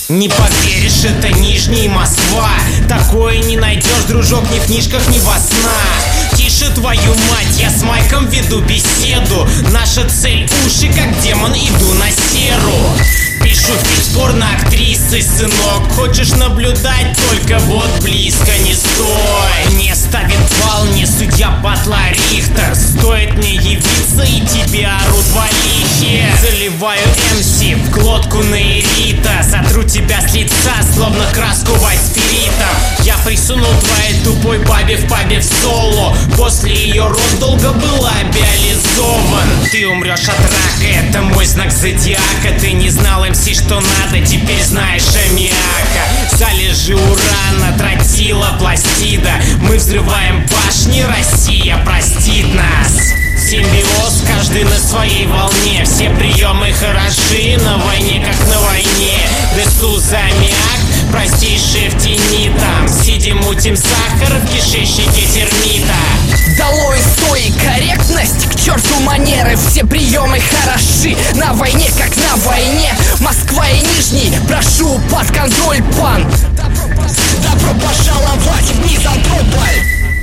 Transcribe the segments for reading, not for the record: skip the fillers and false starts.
Не поверишь, это Нижний Москва. Такое не найдешь, дружок, ни в книжках, ни во снах. Тише, твою мать, я с Майком веду беседу. Наша цель — уши, как демон, иду на серу. Пишу фикс порно-актрисы, сынок. Хочешь наблюдать, только вот близко не стой. Не ставит бал, не судья Батла Рихтер. Стоит мне явиться, и тебе орут в лихе. Заливаю МС в глотку нейрита. Сотру тебя с лица, словно краску вайт-спиритом. Я присунул твоей тупой бабе в пабе в соло. После ее рот долго был лабиализован. Ты умрешь от рака, это мой знак зодиака. Ты не знал МС, что надо, теперь знаешь аммиака. Залежи урана, тротила, пластида. Мы взрываем башни, Россия простит нас. Симбиоз, каждый на своей волне. Все приемы хороши, на войне как на войне. Десуз, аммиак, простейшие в тени там. Сидим, мутим сахар в кишечнике термита. Долой стой и корректность, к черту манеры. Все приемы хороши, на войне как на войне. Москва и Нижний, прошу под контроль, пан. Добро пожаловать в Мизантрополь.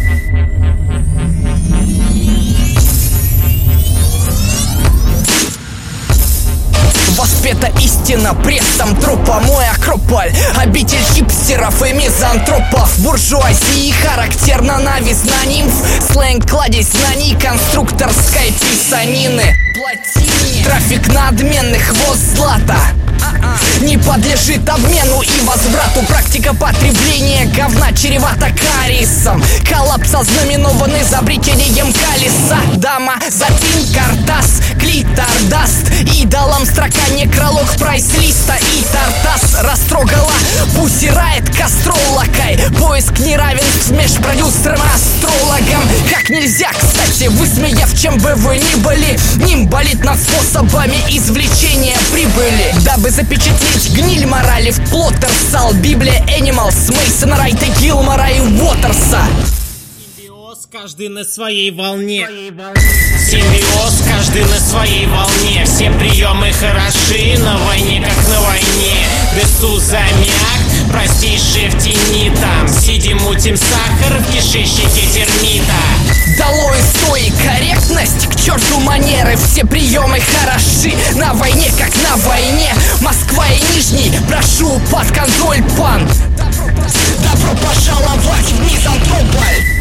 Воспета истина прессом трупа. Мой Акрополь, обитель хипстеров и мизантропов. Буржуазии характерна новизна нимф. Сленг, кладезь знаний конструкторской писанины. Трафик надменных, хвост злата не подлежит обмену и возврату. Практика потребления говна чревата кариесом. Коллапс ознаменован изобретением колеса. Дама, запин, картас, клитор даст идолам строка некролог прайс-листа. И тартас растрогала Пусси Райт, кастролокай. Поиск неравенств меж продюсером и астрологом. Как нельзя, кстати, высмеяв, чем бы вы ни были, ним болит над способами извлечения прибыли. Дабы запечатлеть гниль морали в Плоттерсал. Библия Animals, Мейсона Райта, Гилмора и Уотерса. Симбиоз, каждый на своей волне. Симбиоз, каждый на своей волне. Все приемы хороши, на войне как на войне. Десуз, аммиак, простейшие в тени там. Сидим, мутим сахар в кишечнике термита. Долой стой и корректность, к черту манеры. Все приемы хороши, на войне как на войне. Москва и Нижний, прошу под контроль, пан. Добро пожаловать в Мизантрополь.